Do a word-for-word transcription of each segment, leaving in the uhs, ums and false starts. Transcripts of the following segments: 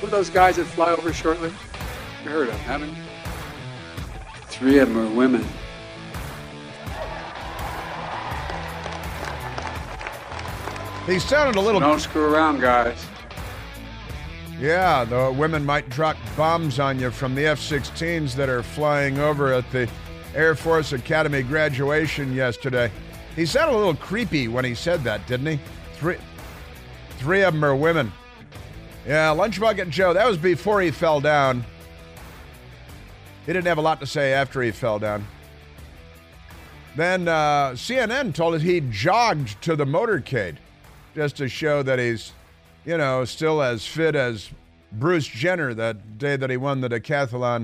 of those guys that fly over shortly? You heard of them, haven't you? Three of them are women. He sounded a little... Don't screw around, guys. Yeah, the women might drop bombs on you from the F sixteens that are flying over at the Air Force Academy graduation yesterday. He sounded a little creepy when he said that, didn't he? Three, three of them are women. Yeah, Lunch Bucket Joe, that was before he fell down. He didn't have a lot to say after he fell down. Then uh, C N N told us he jogged to the motorcade just to show that he's, you know, still as fit as Bruce Jenner that day that he won the decathlon.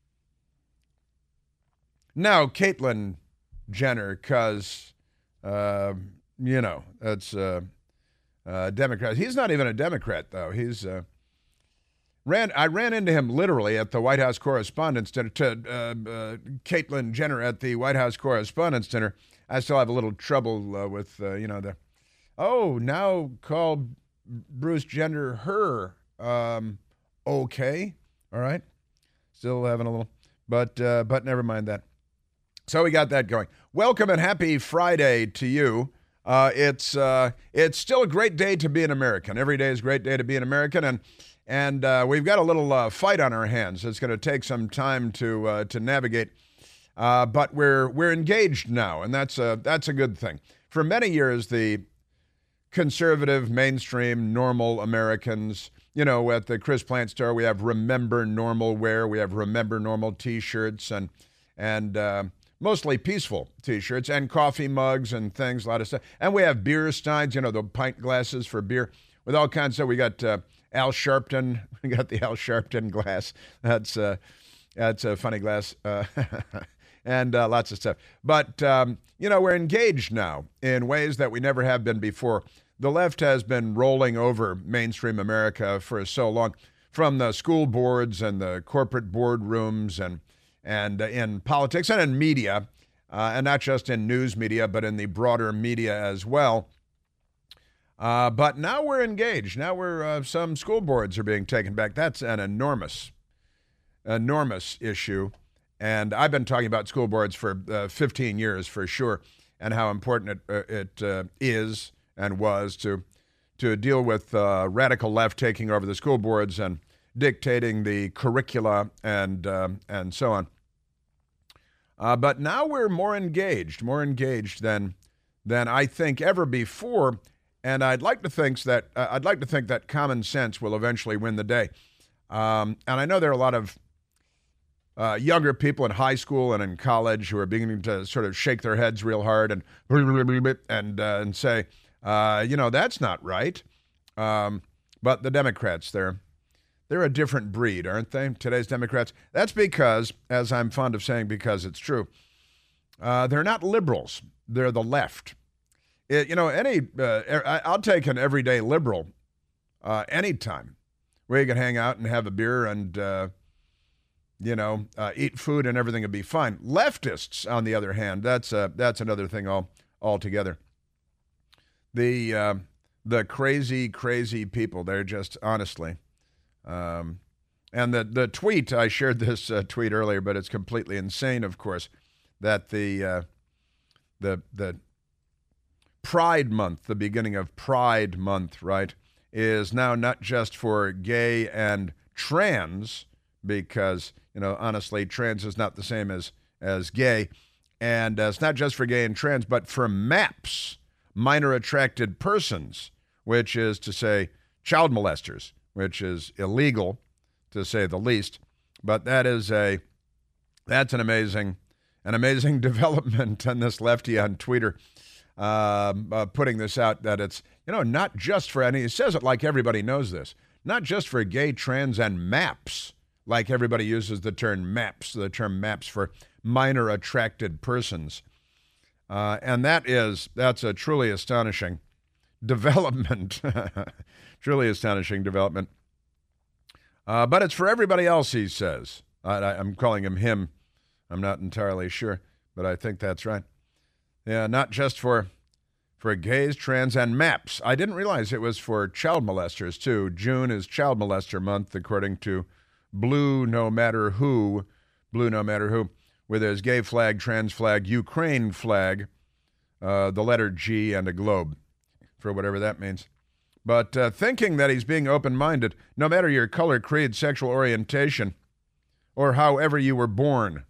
Now, Caitlyn Jenner, because, uh, you know, that's uh, uh, Democrat. He's not even a Democrat, though. He's uh, ran. I ran into him literally at the White House Correspondents' Dinner, to uh, uh, Caitlyn Jenner at the White House Correspondents' Dinner. I still have a little trouble uh, with, uh, you know, the, oh, now call Bruce Jenner her. Um, okay. All right. Still having a little, but uh, but never mind that. So we got that going. Welcome and happy Friday to you. Uh, it's uh, it's still a great day to be an American. Every day is a great day to be an American, and and uh, we've got a little uh, fight on our hands. It's going to take some time to uh, to navigate, uh, but we're we're engaged now, and that's a that's a good thing. For many years, the conservative, mainstream, normal Americans, you know, at the Chris Plant store, we have Remember Normal wear, we have Remember Normal T-shirts, and and uh, mostly peaceful T-shirts, and coffee mugs and things, a lot of stuff. And we have beer steins, you know, the pint glasses for beer, with all kinds of stuff. We got uh, Al Sharpton. We got the Al Sharpton glass. That's uh, that's a funny glass. Uh, and uh, lots of stuff. But, um, you know, we're engaged now in ways that we never have been before. The left has been rolling over mainstream America for so long, from the school boards and the corporate boardrooms and and in politics and in media, uh, and not just in news media, but in the broader media as well. Uh, but now we're engaged. Now we're uh, some school boards are being taken back. That's an enormous, enormous issue. And I've been talking about school boards for uh, fifteen years for sure, and how important it, uh, it uh, is and was to to deal with uh, radical left taking over the school boards and dictating the curricula and uh, and so on. Uh, but now we're more engaged, more engaged than than I think ever before. And I'd like to think that uh, I'd like to think that common sense will eventually win the day. Um, and I know there are a lot of uh, younger people in high school and in college who are beginning to sort of shake their heads real hard and and uh, and say, uh, you know, that's not right. Um, but the Democrats, they're they're a different breed, aren't they? Today's Democrats. That's because, as I'm fond of saying, because it's true, uh, they're not liberals. They're the left. It, you know, any uh, I'll take an everyday liberal uh, anytime, where you can hang out and have a beer and, uh, you know, uh, eat food and everything will be fine. Leftists, on the other hand, that's uh, that's another thing all altogether. The uh, the crazy, crazy people, they're just, honestly. Um, and the, the tweet, I shared this uh, tweet earlier, but it's completely insane, of course, that the uh, the the Pride Month, the beginning of Pride Month, right, is now not just for gay and trans, because, you know, honestly, trans is not the same as, as gay, and uh, it's not just for gay and trans, but for MAPS, minor attracted persons, which is to say child molesters, which is illegal, to say the least. But that is a, that's an amazing, an amazing development on this lefty on Twitter, uh, uh, putting this out, that it's, you know, not just for any, he says it like everybody knows this, not just for gay, trans, and MAPS, like everybody uses the term MAPS, the term MAPS for minor attracted persons. Uh, and that is, that's a truly astonishing development. Truly astonishing development. Uh, but it's for everybody else, he says. I, I, I'm calling him him. I'm not entirely sure, but I think that's right. Yeah, not just for for gays, trans, and MAPS. I didn't realize it was for child molesters, too. June is Child Molester Month, according to Blue No Matter Who, Blue No Matter Who, with his gay flag, trans flag, Ukraine flag, uh, the letter G, and a globe, for whatever that means. But uh, thinking that he's being open-minded, no matter your color, creed, sexual orientation, or however you were born.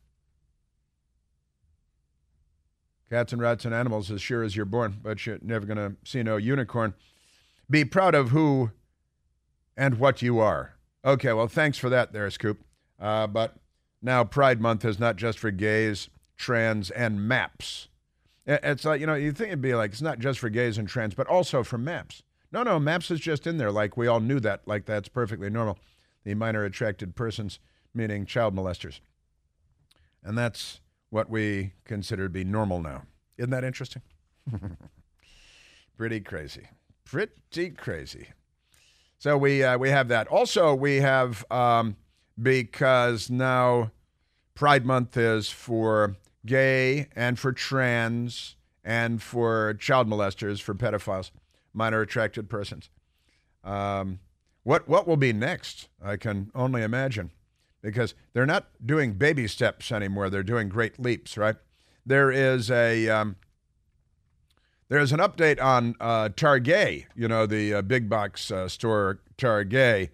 Cats and rats and animals as sure as you're born, but you're never going to see no unicorn. Be proud of who and what you are. Okay, well, thanks for that there, Scoop. Uh, but now Pride Month is not just for gays, trans, and MAPS. It's like, you know, you think it'd be like, it's not just for gays and trans, but also for MAPS. No, no, MAPS is just in there like we all knew that, like that's perfectly normal. The minor attracted persons, meaning child molesters. And that's what we consider to be normal now. Isn't that interesting? Pretty crazy. Pretty crazy. So we uh, we have that. Also, we have, um, because now Pride Month is for gay and for trans and for child molesters, for pedophiles, minor attracted persons. Um, what what will be next? I can only imagine, because they're not doing baby steps anymore. They're doing great leaps, right? There is a um, there's an update on uh, Target, you know, the uh, big box uh, store Target.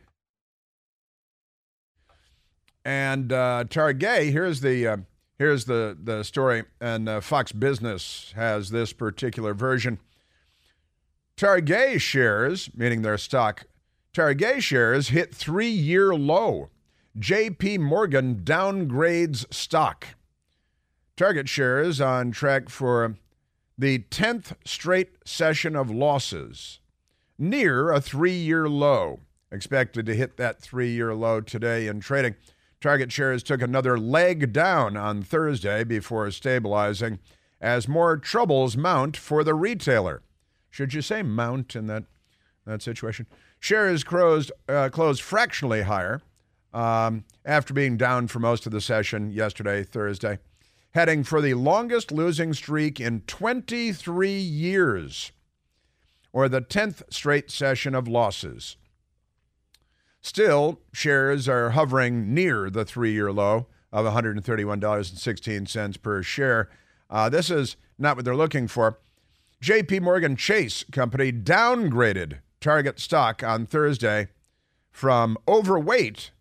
And uh, Target, here's the uh, here's the the story, and uh, Fox Business has this particular version. Target shares, meaning their stock, Target shares hit three-year low. J P Morgan downgrades stock. Target shares on track for the tenth straight session of losses, near a three-year low. Expected to hit that three-year low today in trading. Target shares took another leg down on Thursday before stabilizing as more troubles mount for the retailer. Should you say mount in that, that situation? Shares closed, uh, closed fractionally higher um, after being down for most of the session yesterday, Thursday, heading for the longest losing streak in twenty-three years, or the tenth straight session of losses. Still, shares are hovering near the three-year low of one hundred thirty-one dollars and sixteen cents per share. Uh, this is not what they're looking for. J P Morgan Chase Company downgraded Target stock on Thursday from overweight,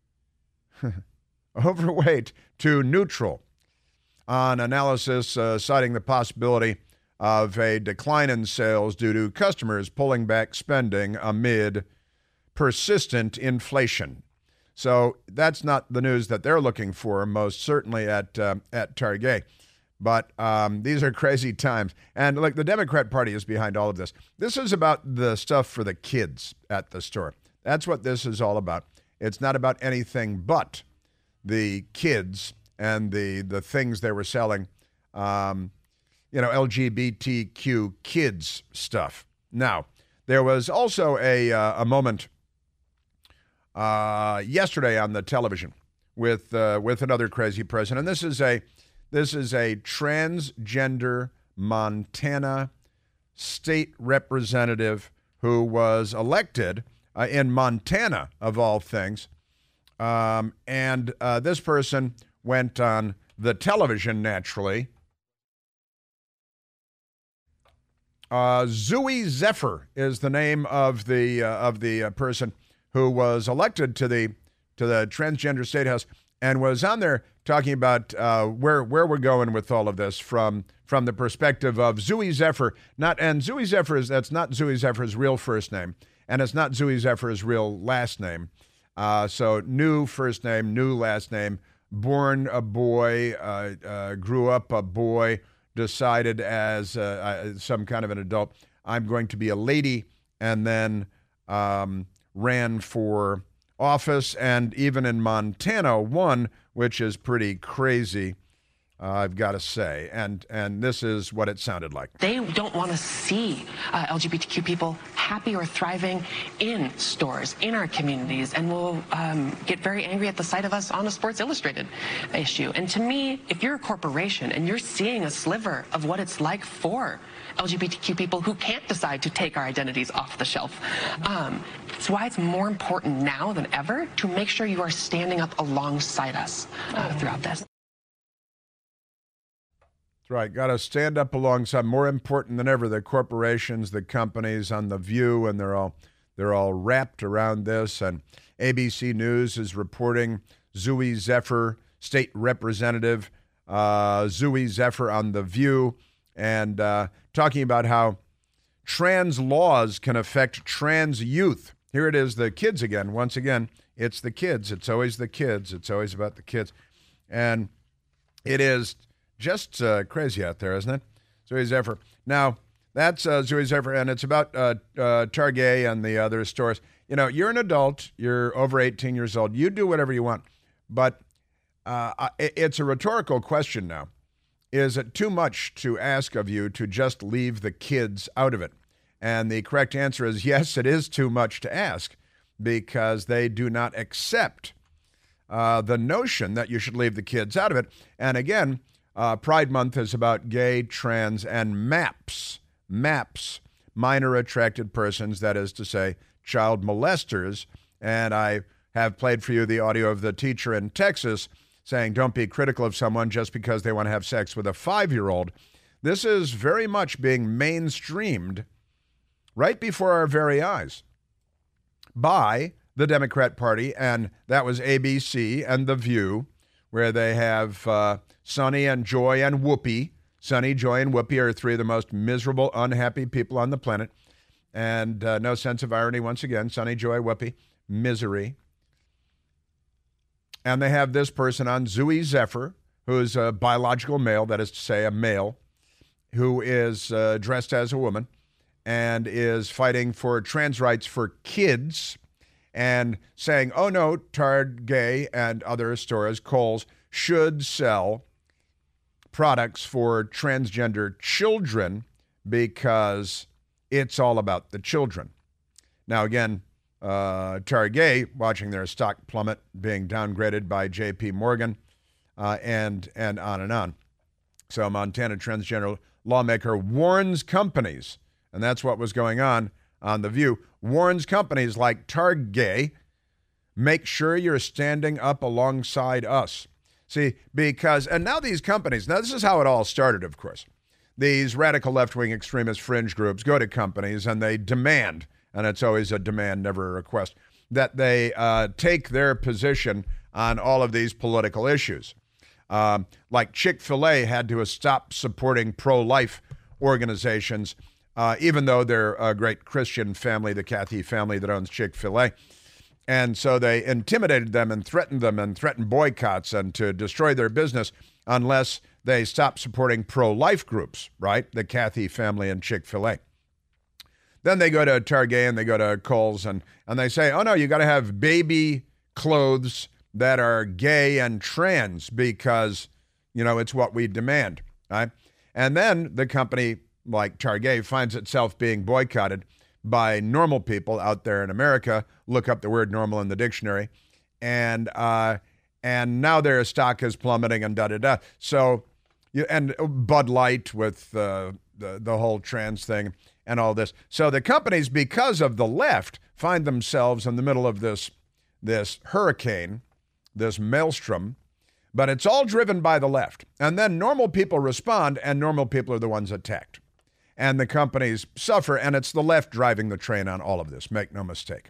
overweight to neutral on analysis, uh, citing the possibility of a decline in sales due to customers pulling back spending amid persistent inflation. So that's not the news that they're looking for, most certainly at uh, at Target. But um, these are crazy times. And look, the Democrat Party is behind all of this. This is about the stuff for the kids at the store. That's what this is all about. It's not about anything but the kids and the, the things they were selling, um, you know, L G B T Q kids stuff. Now, there was also a, uh, a moment uh, yesterday on the television with uh, with another crazy person. And this is a This is a transgender Montana state representative who was elected uh, in Montana, of all things. Um, and uh, this person went on the television, naturally. Uh, Zooey Zephyr is the name of the uh, of the uh, person who was elected to the to the transgender state house, and was on there talking about uh, where where we're going with all of this from from the perspective of Zooey Zephyr. Not and Zooey Zephyr is that's not Zooey Zephyr's real first name, and it's not Zooey Zephyr's real last name. Uh, so new first name, new last name. Born a boy, uh, uh, grew up a boy. Decided as uh, some kind of an adult, I'm going to be a lady, and then um, ran for office, and even in Montana won, which is pretty crazy, uh, I've got to say. And and this is what it sounded like. They don't want to see uh, L G B T Q people happy or thriving in stores, in our communities, and will um, get very angry at the sight of us on a Sports Illustrated issue. And to me, if you're a corporation and you're seeing a sliver of what it's like for L G B T Q people who can't decide to take our identities off the shelf. Um, it's why it's more important now than ever to make sure you are standing up alongside us uh, throughout this. That's right. Got to stand up alongside. More important than ever, the corporations, the companies on The View, and they're all they're all wrapped around this. And A B C News is reporting Zooey Zephyr, state representative uh, Zooey Zephyr on The View, and uh, talking about how trans laws can affect trans youth. Here it is, the kids again. Once again, it's the kids. It's always the kids. It's always about the kids. And it is just uh, crazy out there, isn't it? Zooey Zephyr. Now, that's uh, Zooey Zephyr, and it's about uh, uh, Target and the other stores. You know, you're an adult. You're over eighteen years old. You do whatever you want. But uh, it's a rhetorical question now. Is it too much to ask of you to just leave the kids out of it? And the correct answer is yes, it is too much to ask, because they do not accept uh, the notion that you should leave the kids out of it. And again, Uh, Pride Month is about gay, trans, and MAPS. MAPS, minor attracted persons, that is to say, child molesters. And I have played for you the audio of the teacher in Texas saying, don't be critical of someone just because they want to have sex with a five-year-old. This is very much being mainstreamed right before our very eyes by the Democrat Party, and that was A B C and The View, where they have uh, Sonny and Joy and Whoopi. Sonny, Joy, and Whoopi are three of the most miserable, unhappy people on the planet. And uh, no sense of irony once again. Sonny, Joy, Whoopi, misery. And they have this person on, Zooey Zephyr, who is a biological male, that is to say a male, who is uh, dressed as a woman and is fighting for trans rights for kids, and saying, oh no, Target and other stores, Kohl's, should sell products for transgender children because it's all about the children. Now again, uh, Target, watching their stock plummet, being downgraded by J P Morgan, uh, and, and on and on. So Montana transgender lawmaker warns companies, and that's what was going on on The View, warns companies like Target, make sure you're standing up alongside us. See, because, and now these companies, now this is how it all started, of course. These radical left-wing extremist fringe groups go to companies and they demand, and it's always a demand, never a request, that they uh, take their position on all of these political issues. Um, like Chick-fil-A had to stop supporting pro-life organizations, Uh, even though they're a great Christian family, the Cathy family that owns Chick-fil-A. And so they intimidated them and threatened them and threatened boycotts and to destroy their business unless they stop supporting pro-life groups, right? The Cathy family and Chick-fil-A. Then they go to Target and they go to Kohl's and, and they say, oh no, you got to have baby clothes that are gay and trans because, you know, it's what we demand, right? And then the company like Target finds itself being boycotted by normal people out there in America. Look up the word normal in the dictionary. And uh, and now their stock is plummeting and da-da-da. So, you, and Bud Light with uh, the, the whole trans thing and all this. So the companies, because of the left, find themselves in the middle of this, this hurricane, this maelstrom, but it's all driven by the left. And then normal people respond, and normal people are the ones attacked. And the companies suffer, and it's the left driving the train on all of this. Make no mistake.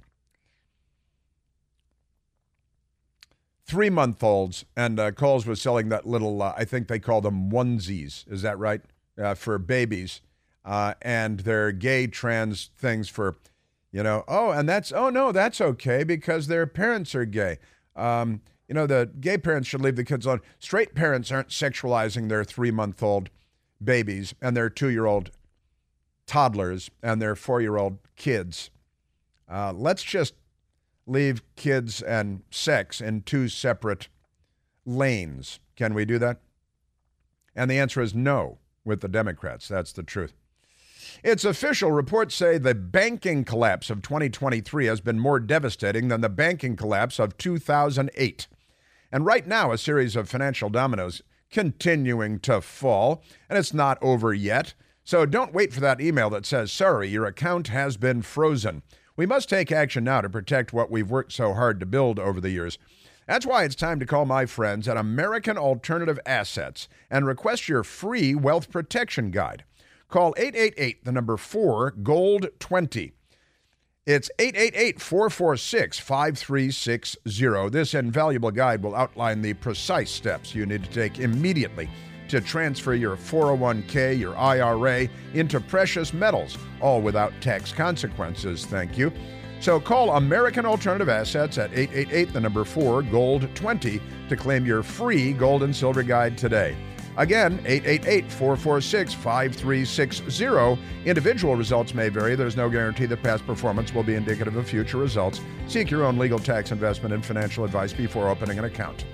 Three-month-olds, and uh, Kohl's was selling that little, uh, I think they call them onesies, is that right, uh, for babies, uh, and they're gay trans things for, you know, oh, and that's, oh, no, that's okay because their parents are gay. Um, you know, the gay parents should leave the kids alone. Straight parents aren't sexualizing their three-month-old babies and their two-year-old toddlers and their four-year-old kids. Uh, let's just leave kids and sex in two separate lanes. Can we do that? And the answer is no with the Democrats. That's the truth. It's official. Reports say the banking collapse of twenty twenty-three has been more devastating than the banking collapse of two thousand eight. And right now, a series of financial dominoes continuing to fall, and it's not over yet. So don't wait for that email that says, sorry, your account has been frozen. We must take action now to protect what we've worked so hard to build over the years. That's why it's time to call my friends at American Alternative Assets and request your free wealth protection guide. Call eight eight eight, the number four, gold twenty. It's eight eight eight, four four six, five three six zero. This invaluable guide will outline the precise steps you need to take immediately to transfer your four oh one k, your I R A, into precious metals, all without tax consequences, thank you. So call American Alternative Assets at eight eight eight, the number four, gold twenty to claim your free gold and silver guide today. Again, eight eight eight, four four six, five three six zero. Individual results may vary. There's no guarantee that past performance will be indicative of future results. Seek your own legal, tax, investment, and financial advice before opening an account.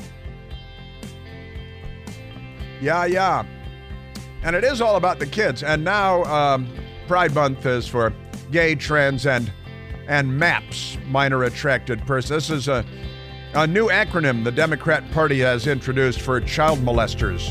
Yeah, yeah. And it is all about the kids. And now um, Pride Month is for gay, trans, and, and MAPS, minor attracted person. This is a A new acronym the Democrat Party has introduced for child molesters.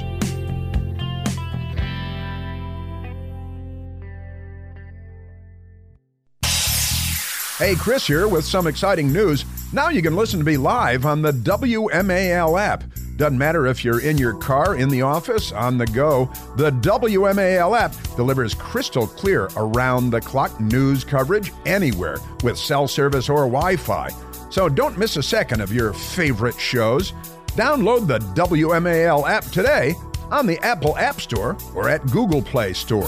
Hey, Chris here with some exciting news. Now you can listen to me live on the W M A L app. Doesn't matter if you're in your car, in the office, on the go. The W M A L app delivers crystal clear around-the-clock news coverage anywhere with cell service or Wi-Fi. So don't miss a second of your favorite shows. Download the W M A L app today on the Apple App Store or at Google Play Store.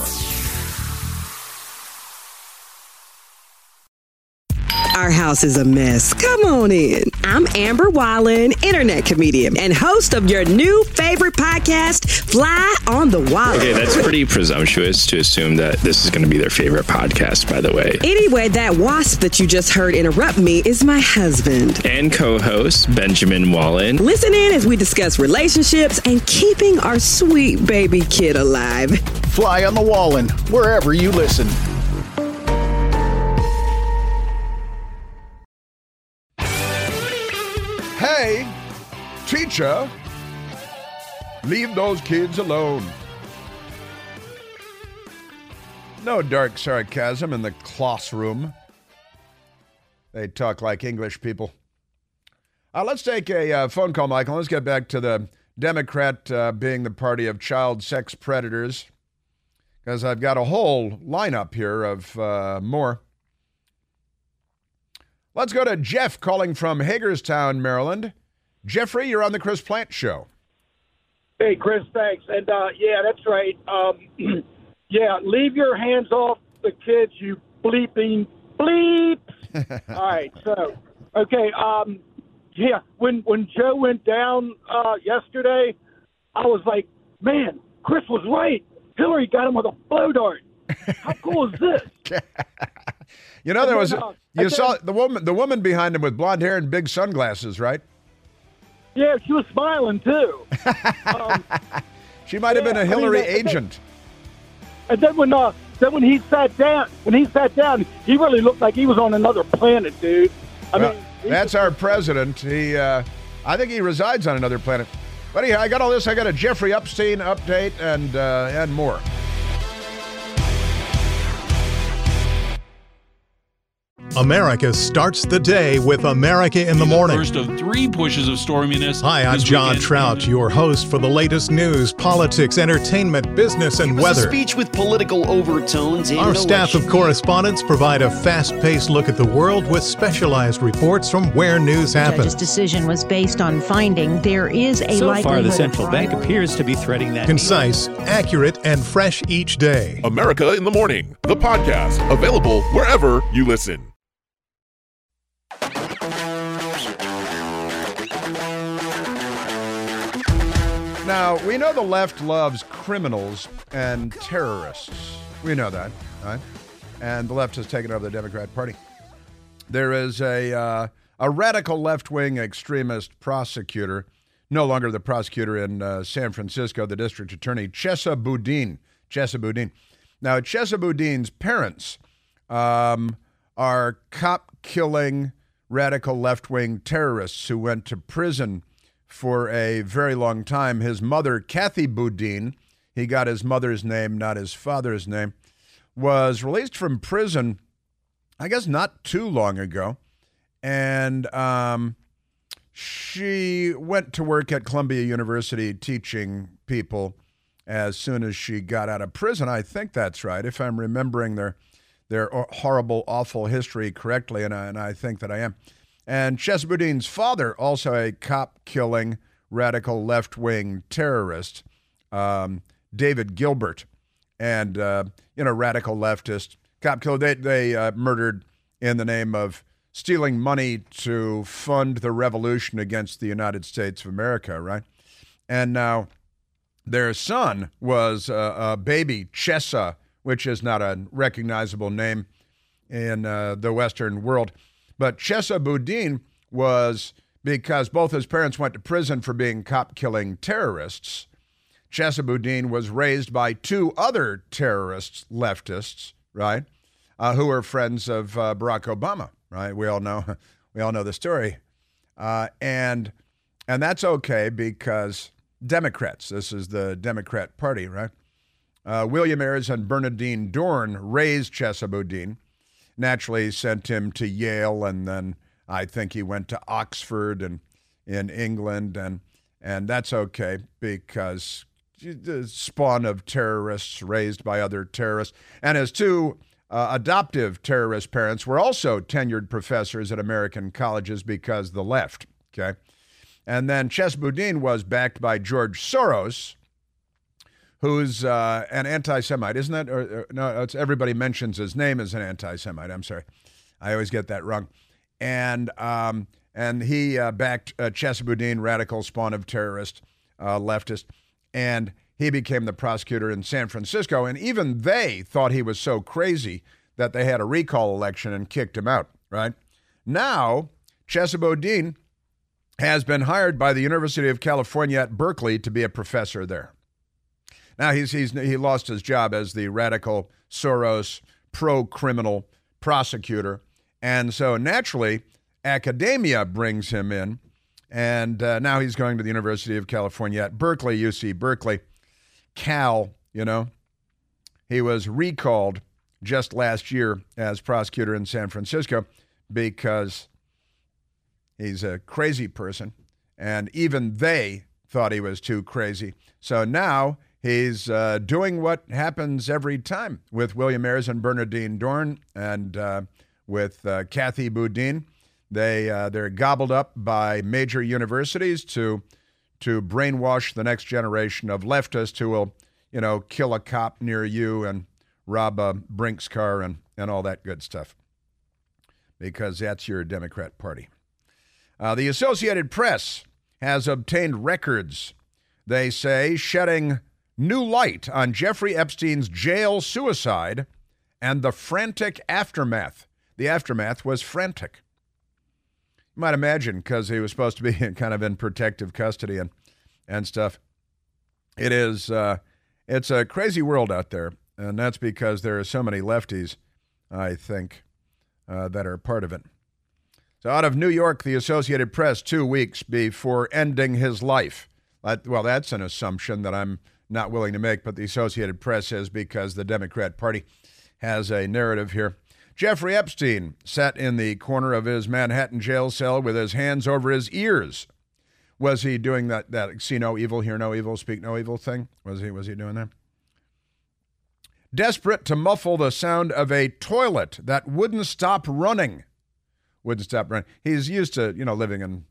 Our house is a mess. Come on in. I'm Amber Wallen, internet comedian and host of your new favorite podcast, Fly on the Wallen. Okay, that's pretty presumptuous to assume that this is going to be their favorite podcast, by the way. Anyway, that wasp that you just heard interrupt me is my husband. And co-host, Benjamin Wallen. Listen in as we discuss relationships and keeping our sweet baby kid alive. Fly on the Wallen, wherever you listen. Hey, teacher, leave those kids alone. No dark sarcasm in the classroom. They talk like English people. Uh, let's take a uh, phone call, Michael. Let's get back to the Democrat uh, being the party of child sex predators, because I've got a whole lineup here of uh, more. Let's go to Jeff calling from Hagerstown, Maryland. Jeffrey, you're on the Chris Plante Show. Hey, Chris, thanks. And, uh, yeah, that's right. Um, yeah, leave your hands off the kids, you bleeping bleep. All right, so, okay, um, yeah, when, when Joe went down uh, yesterday, I was like, man, Chris was right. Hillary got him with a blow dart. How cool is this? You know, there was then, uh, you then, saw the woman the woman behind him with blonde hair and big sunglasses, right? Yeah, she was smiling too. um, she might have yeah, been a Hillary I mean, and agent. Then, and then when uh, then when he sat down, when he sat down, he really looked like he was on another planet, dude. I well, mean, that's our president. He, uh, I think he resides on another planet. But anyhow, I got all this. I got a Jeffrey Epstein update and uh, and more. America starts the day with America in the Morning. First of three pushes of storminess. Hi, I'm John weekend. Trout, your host for the latest news, politics, entertainment, business, and it was weather. A speech with political overtones. Our staff of correspondents provide a fast-paced look at the world with specialized reports from where news happens. The judge's decision was based on finding there is a so likelihood. So far, the central bank appears to be threading that. Concise, accurate, and fresh each day. America in the Morning, the podcast, available wherever you listen. Now, we know the left loves criminals and terrorists. We know that, right? And the left has taken over the Democrat Party. There is a uh, a radical left-wing extremist prosecutor, no longer the prosecutor in uh, San Francisco, the district attorney, Chesa Boudin. Chesa Boudin. Now, Chesa Boudin's parents um, are cop-killing radical left-wing terrorists who went to prison for a very long time. His mother, Kathy Boudin, he got his mother's name, not his father's name, was released from prison, I guess not too long ago. And um, she went to work at Columbia University teaching people as soon as she got out of prison. I think that's right, if I'm remembering their their horrible, awful history correctly, and I, and I think that I am. And Chesa Boudin's father, also a cop-killing, radical left-wing terrorist, um, David Gilbert, and, uh, you know, radical leftist, cop-killer. They, they uh, murdered in the name of stealing money to fund the revolution against the United States of America, right? And now their son was uh, a baby, Chesa, which is not a recognizable name in uh, the Western world. But Chesa Boudin was, because both his parents went to prison for being cop-killing terrorists, Chesa Boudin was raised by two other terrorists, leftists, right, uh, who were friends of uh, Barack Obama, right? We all know, we all know the story. Uh, and and that's okay because Democrats, this is the Democrat Party, right? Uh, William Ayers and Bernardine Dorn raised Chesa Boudin, naturally sent him to Yale, and then I think he went to Oxford and in England, and and that's okay because the spawn of terrorists raised by other terrorists. And his two uh, adoptive terrorist parents were also tenured professors at American colleges because the left, okay? And then Chesa Boudin was backed by George Soros, who's uh, an anti-Semite, isn't that? Or, or, no, it's, everybody mentions his name as an anti-Semite. I'm sorry. I always get that wrong. And um, and he uh, backed uh, Chesa Boudin, radical spawn of terrorist, uh, leftist, and he became the prosecutor in San Francisco. And even they thought he was so crazy that they had a recall election and kicked him out, right? Now, Chesa Boudin has been hired by the University of California at Berkeley to be a professor there. Now, he's, he's he lost his job as the radical Soros pro-criminal prosecutor. And so naturally, academia brings him in. And uh, now he's going to the University of California at Berkeley, U C Berkeley. Cal, you know. He was recalled just last year as prosecutor in San Francisco because he's a crazy person. And even they thought he was too crazy. So now he's uh, doing what happens every time with William Ayers and Bernardine Dorn and uh, with uh, Kathy Boudin. They, uh, they're gobbled up by major universities to to brainwash the next generation of leftists who will, you know, kill a cop near you and rob a Brinks car and, and all that good stuff, because that's your Democrat Party. Uh, the Associated Press has obtained records, they say, shedding new light on Jeffrey Epstein's jail suicide and the frantic aftermath. The aftermath was frantic. You might imagine, because he was supposed to be kind of in protective custody and, and stuff. It is, uh, it's a crazy world out there, and that's because there are so many lefties, I think, uh, that are part of it. So out of New York, the Associated Press, two weeks before ending his life. Well, that's an assumption that I'm not willing to make, but the Associated Press is, because the Democrat Party has a narrative here. Jeffrey Epstein sat in the corner of his Manhattan jail cell with his hands over his ears. Was he doing that, that see no evil, hear no evil, speak no evil thing? Was he, was he doing that? Desperate to muffle the sound of a toilet that wouldn't stop running. Wouldn't stop running. He's used to, you know, living in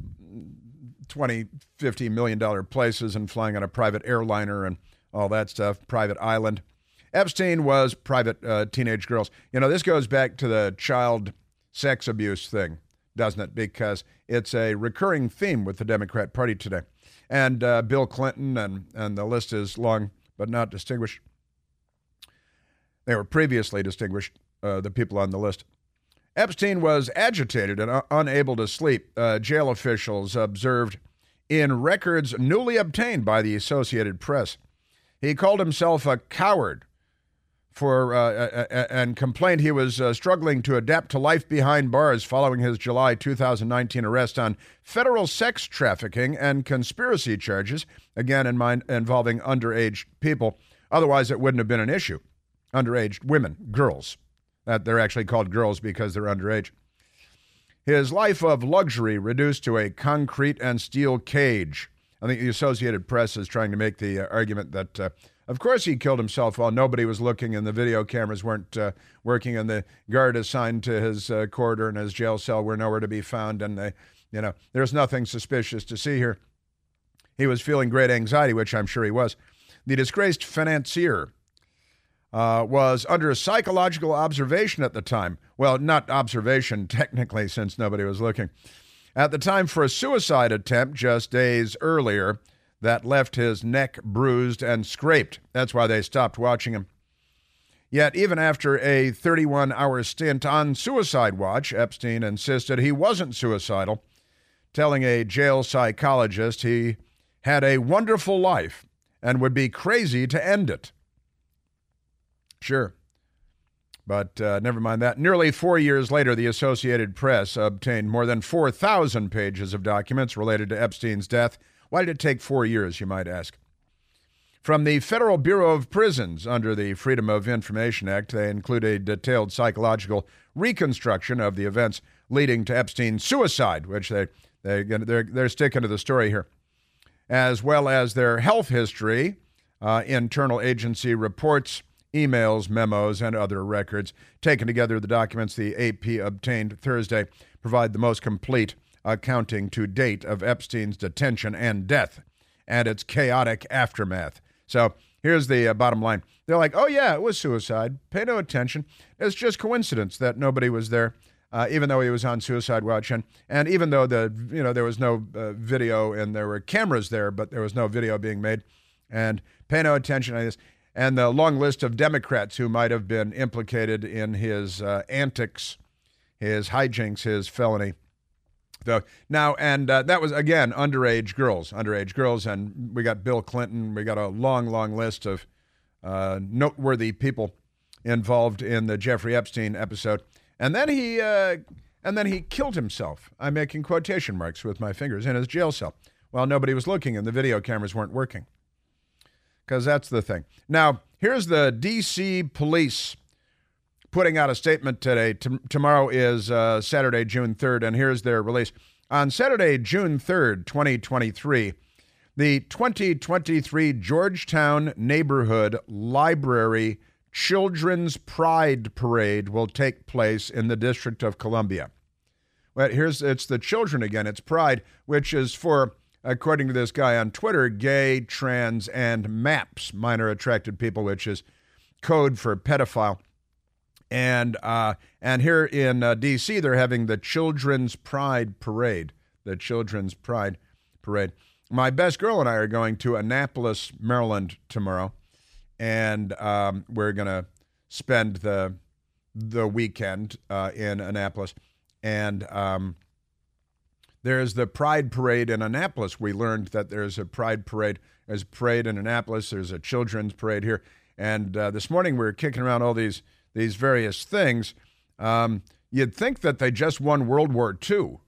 twenty, fifty million dollar places and flying on a private airliner and all that stuff, private island. Epstein was private uh, teenage girls. You know, this goes back to the child sex abuse thing, doesn't it? Because it's a recurring theme with the Democrat Party today. And uh, Bill Clinton, and, and the list is long but not distinguished. They were previously distinguished, uh, the people on the list. Epstein was agitated and uh, unable to sleep, uh, jail officials observed in records newly obtained by the Associated Press. He called himself a coward for uh, and complained he was uh, struggling to adapt to life behind bars following his July two thousand nineteen arrest on federal sex trafficking and conspiracy charges, again in mind involving underage people. Otherwise, it wouldn't have been an issue. Underage women, girls. That they're actually called girls because they're underage. His life of luxury reduced to a concrete and steel cage. I think the Associated Press is trying to make the uh, argument that, uh, of course, he killed himself while nobody was looking and the video cameras weren't uh, working and the guard assigned to his uh, corridor and his jail cell were nowhere to be found. And, they, you know, there's nothing suspicious to see here. He was feeling great anxiety, which I'm sure he was. The disgraced financier uh, was under psychological observation at the time. Well, not observation technically, since nobody was looking. At the time for a suicide attempt just days earlier that left his neck bruised and scraped. That's why they stopped watching him. Yet, even after a thirty-one hour stint on suicide watch, Epstein insisted he wasn't suicidal, telling a jail psychologist he had a wonderful life and would be crazy to end it. Sure. But uh, never mind that. Nearly four years later, the Associated Press obtained more than four thousand pages of documents related to Epstein's death. Why did it take four years, you might ask? From the Federal Bureau of Prisons, under the Freedom of Information Act, they include a detailed psychological reconstruction of the events leading to Epstein's suicide, which they, they, they're, they're sticking to the story here, as well as their health history, uh, internal agency reports, emails, memos, and other records. Taken together, the documents the A P obtained Thursday provide the most complete accounting to date of Epstein's detention and death and its chaotic aftermath. So here's the uh, bottom line. They're like, oh, yeah, it was suicide. Pay no attention. It's just coincidence that nobody was there, uh, even though he was on suicide watch. And, and even though the you know there was no uh, video and there were cameras there, but there was no video being made. And pay no attention to this. And the long list of Democrats who might have been implicated in his uh, antics, his hijinks, his felony. So now, and uh, that was, again, underage girls, underage girls. And we got Bill Clinton. We got a long, long list of uh, noteworthy people involved in the Jeffrey Epstein episode. And then he, uh, and then he killed himself. I'm making quotation marks with my fingers in his jail cell while nobody was looking and the video cameras weren't working. Because that's the thing. Now, here's the D C police putting out a statement today. T- tomorrow is uh, Saturday, June third, and here's their release. On Saturday, June third, twenty twenty-three, the twenty twenty-three Georgetown Neighborhood Library Children's Pride Parade will take place in the District of Columbia. Well, here's, it's the children again. It's Pride, which is for, according to this guy on Twitter, gay, trans, and MAPS, minor attracted people, which is code for pedophile. And uh, and here in uh, D C, they're having the Children's Pride Parade, the Children's Pride Parade. My best girl and I are going to Annapolis, Maryland tomorrow, and um, we're going to spend the the weekend uh, in Annapolis. And um, there's the Pride Parade in Annapolis. We learned that there's a Pride Parade. There's a parade in Annapolis. There's a children's parade here. And uh, this morning we were kicking around all these these various things. Um, you'd think that they just won World War Two.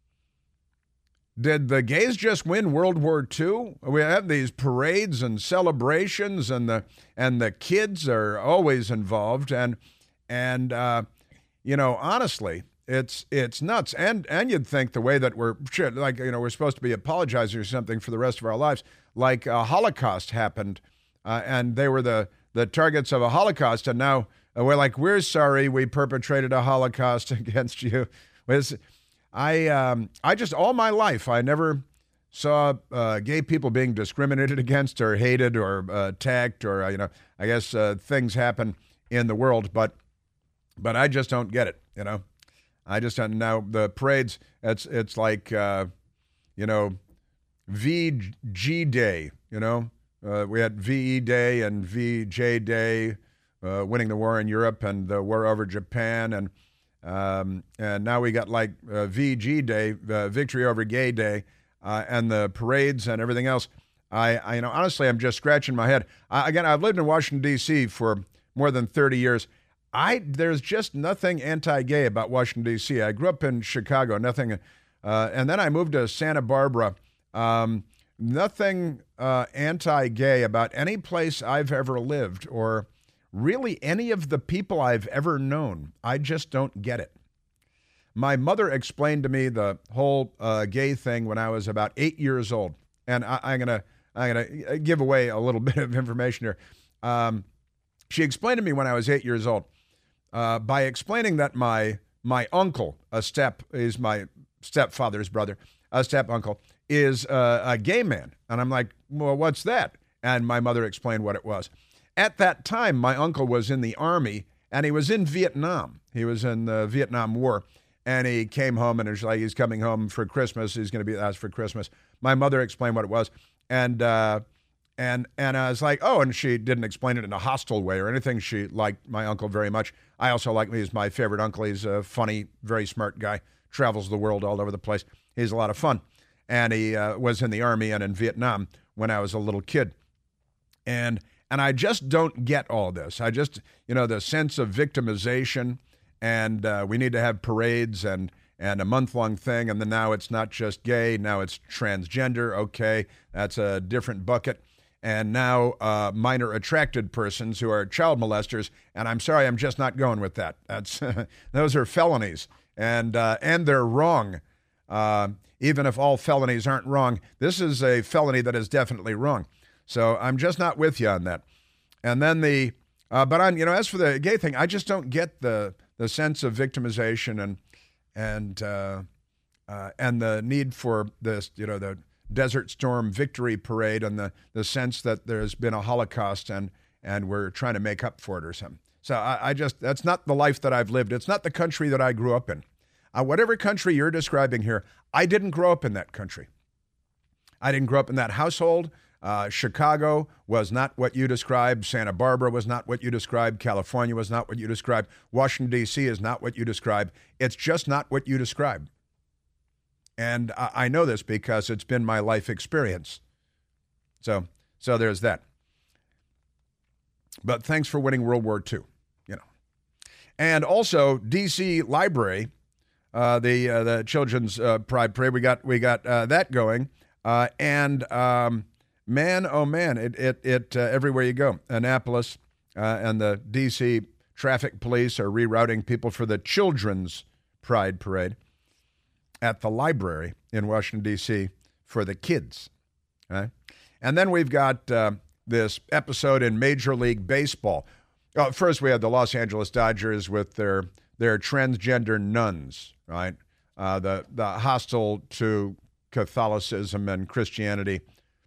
Did the gays just win World War Two? We have these parades and celebrations, and the and the kids are always involved. And and uh, you know, honestly, it's it's nuts. And and you'd think the way that we're like you know we're supposed to be apologizing or something for the rest of our lives, like a Holocaust happened, uh, and they were the the targets of a Holocaust, and now we're like, we're sorry we perpetrated a Holocaust against you. I um, I just, all my life, I never saw uh, gay people being discriminated against or hated or uh, attacked or, uh, you know, I guess uh, things happen in the world, but but I just don't get it, you know. I just don't. Now, the parades, it's, it's like, uh, you know, V G Day, you know. Uh, we had V E Day and V J Day, uh, winning the war in Europe and the war over Japan, and um, and now we got like uh, V G Day, uh, Victory Over Gay Day, uh, and the parades and everything else. I, I, you know, honestly, I'm just scratching my head. I, again, I've lived in Washington D C for more than thirty years. I there's just nothing anti-gay about Washington, D C. I grew up in Chicago, nothing, uh, and then I moved to Santa Barbara. Um, nothing uh, anti-gay about any place I've ever lived or really any of the people I've ever known. I just don't get it. My mother explained to me the whole uh, gay thing when I was about eight years old, and I, I'm gonna I'm gonna give away a little bit of information here. Um, she explained to me when I was eight years old uh, by explaining that my my uncle, a step is my stepfather's brother, a step uncle, is uh, a gay man, and I'm like, well, what's that? And my mother explained what it was. At that time, my uncle was in the Army, and he was in Vietnam. He was in the Vietnam War. And he came home, and it was like he's coming home for Christmas. He's going to be asked for Christmas. My mother explained what it was, and uh, and and I was like, oh, and she didn't explain it in a hostile way or anything. She liked my uncle very much. I also like him. He's my favorite uncle. He's a funny, very smart guy. Travels the world all over the place. He's a lot of fun, and he uh, was in the Army and in Vietnam when I was a little kid, and and I just don't get all this. I just, you know, the sense of victimization. And uh, we need to have parades and, and a month-long thing, and then now it's not just gay, now it's transgender, okay, that's a different bucket. And now uh, minor attracted persons who are child molesters, and I'm sorry, I'm just not going with that. That's those are felonies, and uh, and they're wrong. Uh, even if all felonies aren't wrong, this is a felony that is definitely wrong. So I'm just not with you on that. And then the, uh, but on, you know, as for the gay thing, I just don't get the, the sense of victimization and and uh, uh, and the need for this, you know, the Desert Storm victory parade and the, the sense that there's been a Holocaust and and we're trying to make up for it or something. So I, I just, that's not the life that I've lived. It's not the country that I grew up in. Uh, whatever country you're describing here, I didn't grow up in that country. I didn't grow up in that household. Uh, Chicago was not what you described. Santa Barbara was not what you described. California was not what you described. Washington, D C is not what you described. It's just not what you described. And I, I know this because it's been my life experience. So, so there's that. But thanks for winning World War Two, you know. And also, D C Library, uh, the uh, the Children's uh, Pride Parade, we got we got uh, that going, uh, and. Um, Man, oh man, it it it uh, everywhere you go. Annapolis uh, and the D C traffic police are rerouting people for the Children's Pride Parade at the library in Washington, D C for the kids. Right? And then we've got uh, this episode in Major League Baseball. Uh, first, we had the Los Angeles Dodgers with their their transgender nuns, right? Uh, the the hostile to Catholicism and Christianity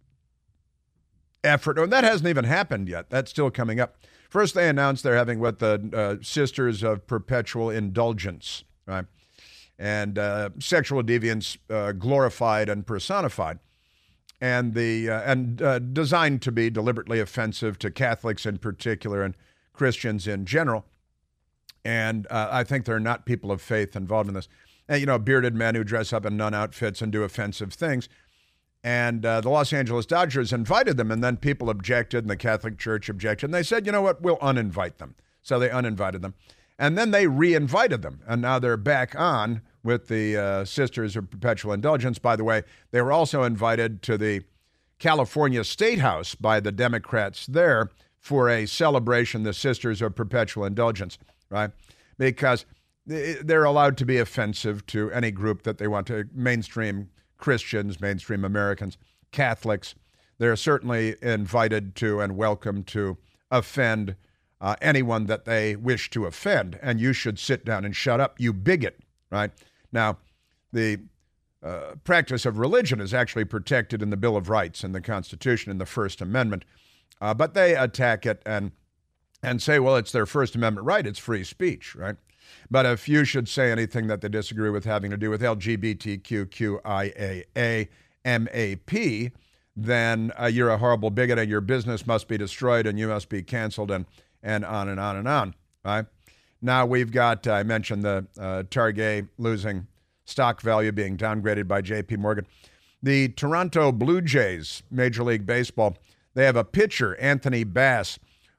effort. Oh, that hasn't even happened yet. That's still coming up. First, they announced they're having what the uh, Sisters of Perpetual Indulgence, right? And uh, sexual deviance uh, glorified and personified, and the uh, and uh, designed to be deliberately offensive to Catholics in particular and Christians in general. And uh, I think there are not people of faith involved in this. And, you know, bearded men who dress up in nun outfits and do offensive things. And uh, the Los Angeles Dodgers invited them, and then people objected, and the Catholic Church objected. And they said, you know what, we'll uninvite them. So they uninvited them. And then they re-invited them, and now they're back on with the uh, Sisters of Perpetual Indulgence. By the way, they were also invited to the California State House by the Democrats there for a celebration, the Sisters of Perpetual Indulgence, right? Because they're allowed to be offensive to any group that they want to, mainstream Christians, mainstream Americans, Catholics. They're certainly invited to and welcome to offend uh, anyone that they wish to offend. And you should sit down and shut up, you bigot, right? Now, the uh, practice of religion is actually protected in the Bill of Rights and the Constitution in the First Amendment. Uh, but they attack it and and say, well, it's their First Amendment right. It's free speech, right? But if you should say anything that they disagree with having to do with L G B T Q, Q I A A, M A P, then uh, you're a horrible bigot and your business must be destroyed and you must be canceled and, and on and on and on, right? Now we've got, uh, I mentioned the uh, Target losing stock value being downgraded by J P Morgan. The Toronto Blue Jays, Major League Baseball, they have a pitcher, Anthony Bass,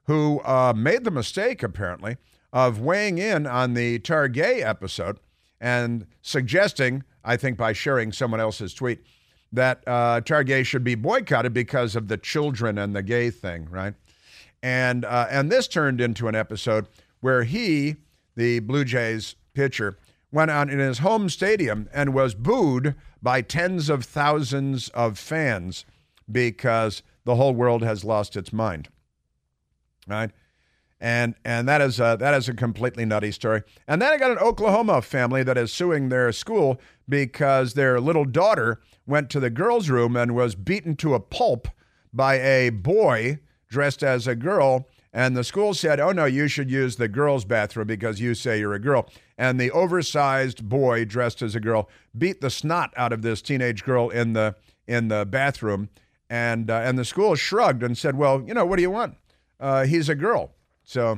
who uh, made the mistake, apparently, of weighing in on the Targay episode and suggesting, I think by sharing someone else's tweet, that uh, Targay should be boycotted because of the children and the gay thing, right? And uh, and this turned into an episode where he, the Blue Jays pitcher, went out in his home stadium and was booed by tens of thousands of fans because the whole world has lost its mind, right? And and that is a, that is a completely nutty story. And then I got an Oklahoma family that is suing their school because their little daughter went to the girls' room and was beaten to a pulp by a boy dressed as a girl. And the school said, oh, no, you should use the girls' bathroom because you say you're a girl. And the oversized boy dressed as a girl beat the snot out of this teenage girl in the in the bathroom. And, uh, and the school shrugged and said, well, you know, what do you want? Uh, he's a girl. So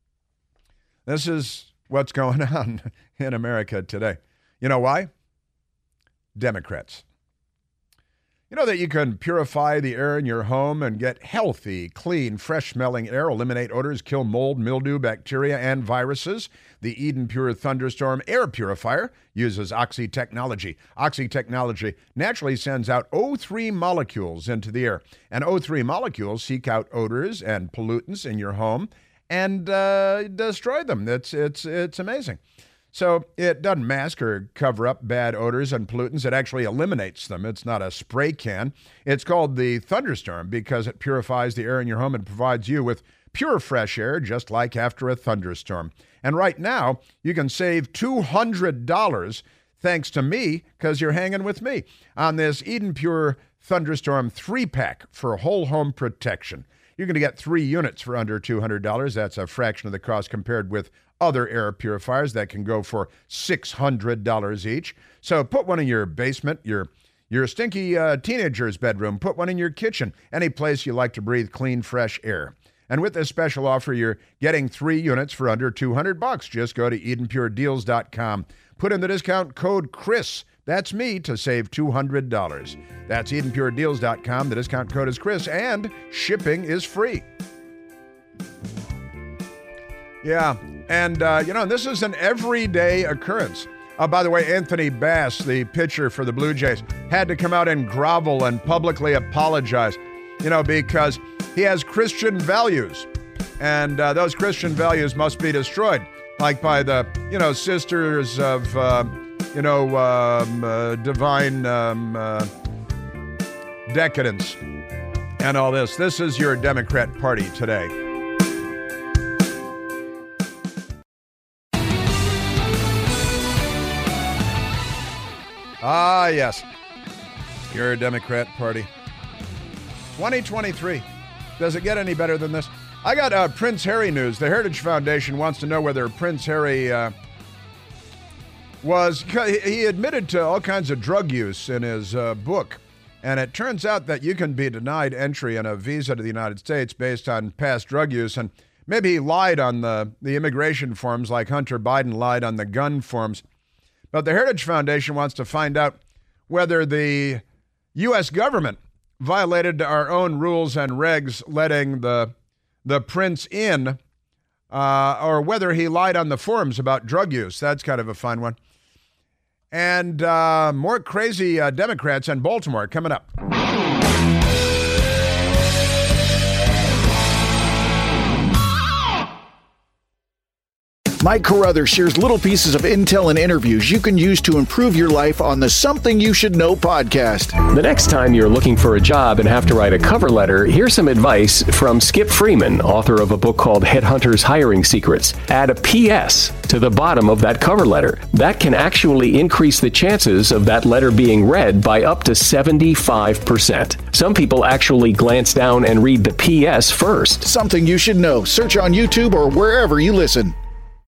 this is what's going on in America today. You know why? Democrats. You know that you can purify the air in your home and get healthy, clean, fresh-smelling air, eliminate odors, kill mold, mildew, bacteria, and viruses. The Eden Pure Thunderstorm Air Purifier uses Oxy technology. Oxy technology naturally sends out O three molecules into the air, and O three molecules seek out odors and pollutants in your home and uh, destroy them. It's it's it's amazing. So it doesn't mask or cover up bad odors and pollutants. It actually eliminates them. It's not a spray can. It's called the Thunderstorm because it purifies the air in your home and provides you with pure fresh air, just like after a thunderstorm. And right now, you can save two hundred dollars thanks to me because you're hanging with me on this Eden Pure Thunderstorm three-pack for whole home protection. You're going to get three units for under two hundred dollars. That's a fraction of the cost compared with other air purifiers that can go for six hundred dollars each. So put one in your basement, your your stinky uh, teenager's bedroom. Put one in your kitchen, any place you like to breathe clean, fresh air. And with this special offer, you're getting three units for under two hundred bucks. Just go to eden pure deals dot com. Put in the discount code Chris. That's me to save two hundred dollars. That's eden pure deals dot com. The discount code is Chris, and shipping is free. Yeah, and, uh, you know, this is an everyday occurrence. Uh, by the way, Anthony Bass, the pitcher for the Blue Jays, had to come out and grovel and publicly apologize, you know, because he has Christian values, and uh, those Christian values must be destroyed, like by the, you know, sisters of, uh, you know, um, uh, divine um, uh, decadence and all this. This is your Democrat Party today. Ah, yes. You're a Democrat Party. twenty twenty-three. Does it get any better than this? I got uh, Prince Harry news. The Heritage Foundation wants to know whether Prince Harry uh, was... He admitted to all kinds of drug use in his uh, book. And it turns out that you can be denied entry and a visa to the United States based on past drug use. And maybe he lied on the, the immigration forms like Hunter Biden lied on the gun forms. But the Heritage Foundation wants to find out whether the U S government violated our own rules and regs letting the the prince in, uh, or whether he lied on the forms about drug use. That's kind of a fun one. And uh, more crazy uh, Democrats in Baltimore coming up. Mike Carruthers shares little pieces of intel and interviews you can use to improve your life on the Something You Should Know podcast. The next time you're looking for a job and have to write a cover letter, here's some advice from Skip Freeman, author of a book called Headhunters Hiring Secrets. Add a P S to the bottom of that cover letter. That can actually increase the chances of that letter being read by up to seventy-five percent. Some people actually glance down and read the P S first. Something You Should Know. Search on YouTube or wherever you listen.